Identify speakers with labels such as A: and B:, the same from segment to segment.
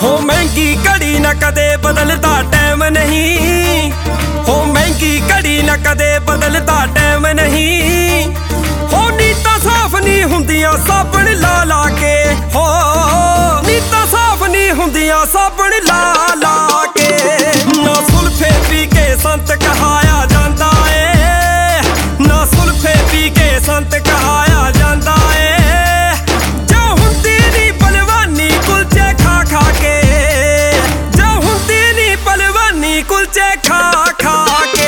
A: हो महंगी घड़ी न कदे बदलता टाइम नहीं, हो महंगी घड़ी न कदे बदलता टाइम नहीं। हो नीता साफ नहीं हुंदियां साबण ला ला के, हो नीता साफ नहीं हुंदियां साबण ला ला के। ना सुल्फे पी के संत कहाया जांदा ए, ना सुल्फे पी के संत कहाया जांदा ए। जो हुंदी नी पलवानी कुलचे खा खा के, जो हुंदी नी पलवानी कुलचे खा खा के।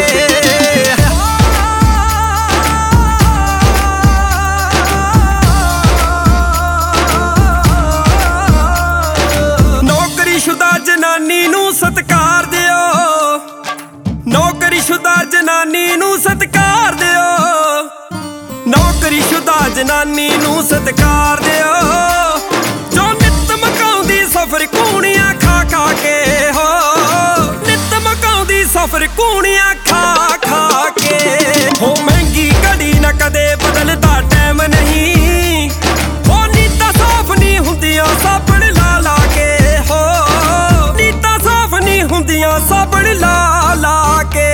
A: नौकरीशुदा जनानी नू सत्कार दिओ, नौकरीशुदा जनानी नू सत्कार दिओ, नौकरीशुदा जनानी नू सत्कार दिओ। जो नित मकाउंदी सफर कूणियां खा खा के, हो नित मकाउंदी सफर कूणियां खा खा के। हो महंगी घड़ी न कदे बदलदा टाइम नहीं, हो नीता साफ नहीं हुंदियां साबण ला ला के, हो नीता साफ नहीं हुंदियां साबण ला ला के।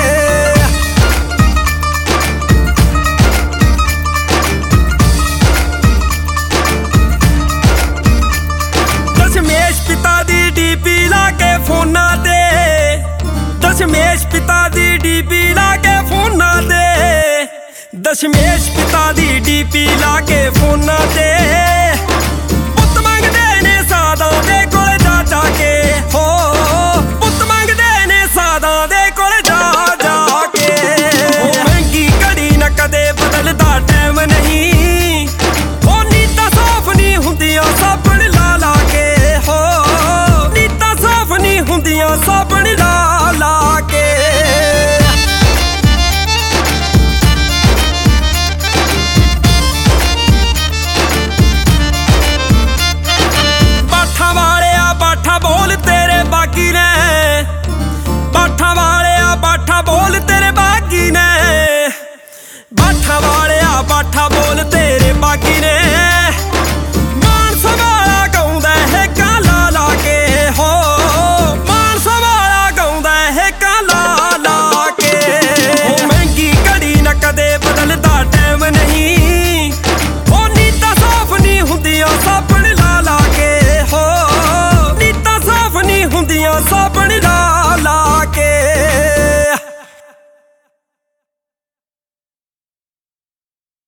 A: दशमेश पिता दी डीपी ला के फोना ते, दशमेश पिता दी डीपी ला के फोना ते, दशमेश पिता दी डीपी ला के फोना ते। पुत्त मंगदे ने सादां दे कोल जा जा के, हो पुत्त मंगदे ने सादां दे कोल जा जा के। हो महंगी घड़ी न कदे बदलदा टाइम नहीं, हो नीता साफ नहीं हुंदियां साबण ला ला के, हो नीता साफ नहीं हुंदियां साबण ला ला के। बाठा वालिया बाठा बोल तेरे बागी ने, बाठा वालिया बाठा बोल तेरे बागी ने, बाठा वालिया बाठा बोल तेरे बागी ने।